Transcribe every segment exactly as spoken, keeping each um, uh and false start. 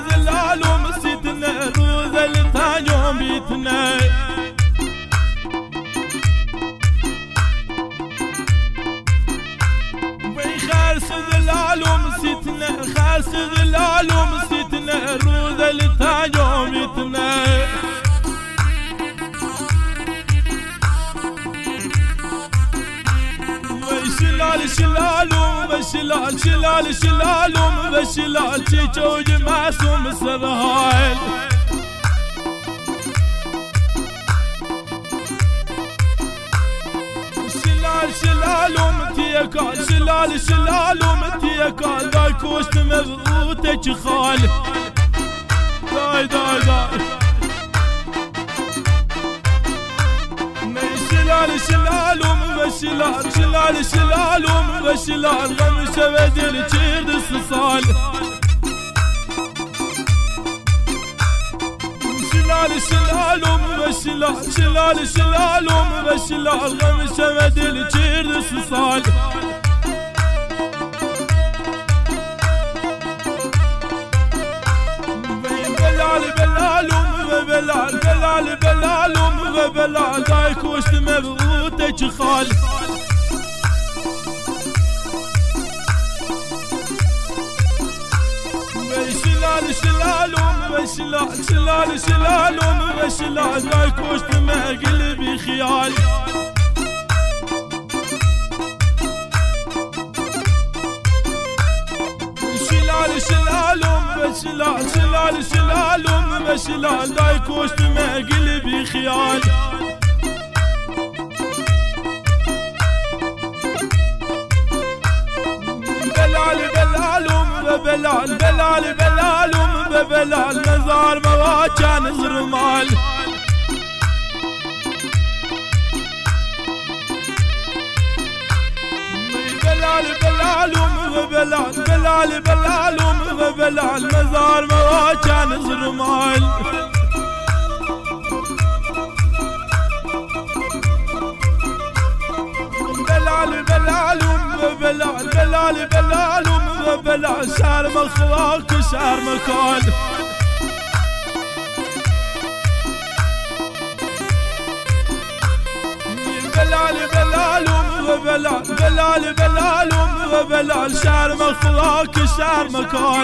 ظلال ومسيتنا روز التاني يوم بيتنا وي خارس ظلال ومسيتنا خارس ظلال ومسيتنا روز التاني يوم بيتنا شلال شلال ومشلال شلال شلال ومشلال تيجوج معصوم سرهايل شلال شلال ومتيكال شلال شلال ومتيكال داي كوشت مبغوتك خال داي داي داي شلال شلال ومشلال شلال شلال ومشلال غمشة بدل تشيرد الصال شلال شلال ومشلال شلال شلال ومشلال غمشة بدل تشيرد الصال بلال بلال بلال بلال بلال ومبلال دايك وشت مبغوتك خال شلال شلال ومشلال شلال شلال ومشلال دايك وشت مقلبي خيال شلال شلال ومشلال شلال شلال ومشلال دايك وشت مقلبي خيال بلال بلال ومبلال بلال بلال ومبلال مزار مواجه زرمال بلال بلال ومبلال بلال بلال ومبلال مزار مواجه زرمال بلال بلال ومبلال بلال بلال ومبلال شعر مخواك وشعر مكان بلال بلال ومبلال بلال بلال ومبلال شعر مخواك وشعر مكان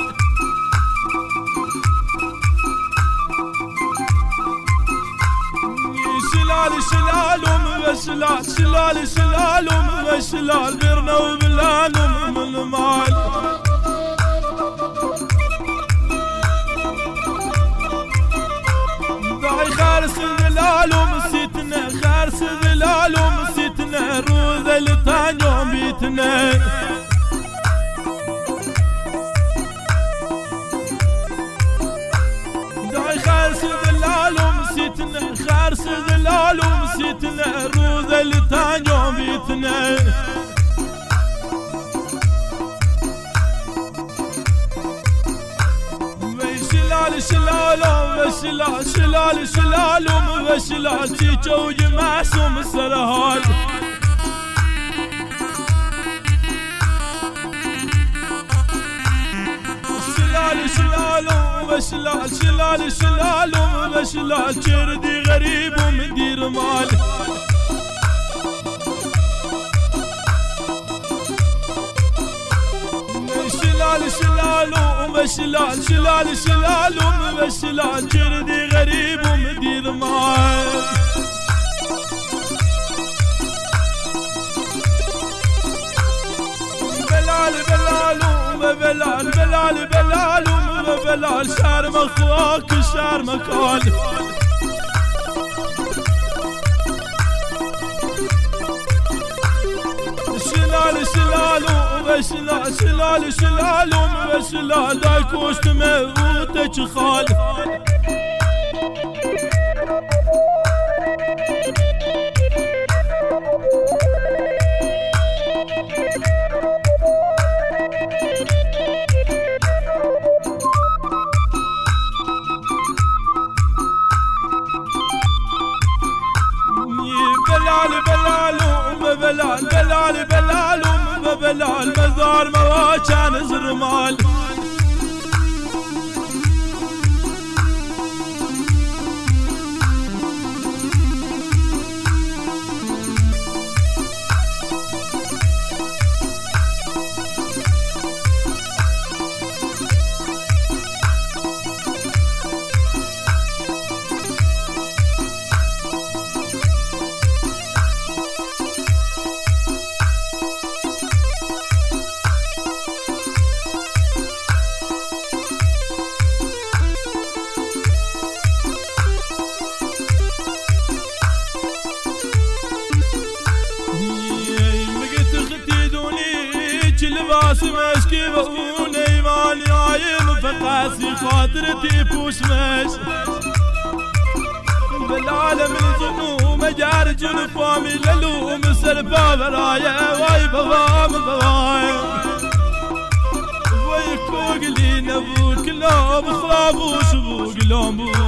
شلال شلال ومبشلال شلال شلال ومبشلال برنا وبلال ومن المال داي خارس ظلال ومسيتنا خارس ظلال ومسيتنا روز التاني يوم بيتنا داي خارس ظلال ومسيتنا خارس ظلال ومسيتنا روز التاني يوم بيتنا شلال شلال ومشلال شلال شلال ومشلال تيجوج معصوم سرهال شلال شلال ومشلال شلال شلال ومشلال جردي غريب ومدير مال شلال شلال ومشلال شلال شلال ومشلال جردي غريب ومدير مال بلال بلال ومبلال بلال بلال ومبلال شعر مخواك وشعر مكان شلال شلال ومشلال شلال شلال ومشلال دايك وشت مبغوتك خال بلال بلال ومبلال بلال بلال ومبلال مزار مواجه زرمال هيك لباس مشكي بقول ايماني عايم فقاسي خاطرتي بوش مش بالعالم الجنوب مجار جنفامي للوم سرفا برايا واي بابا بابا ويكوك لي نبوك لو بخرابوش بوك لوم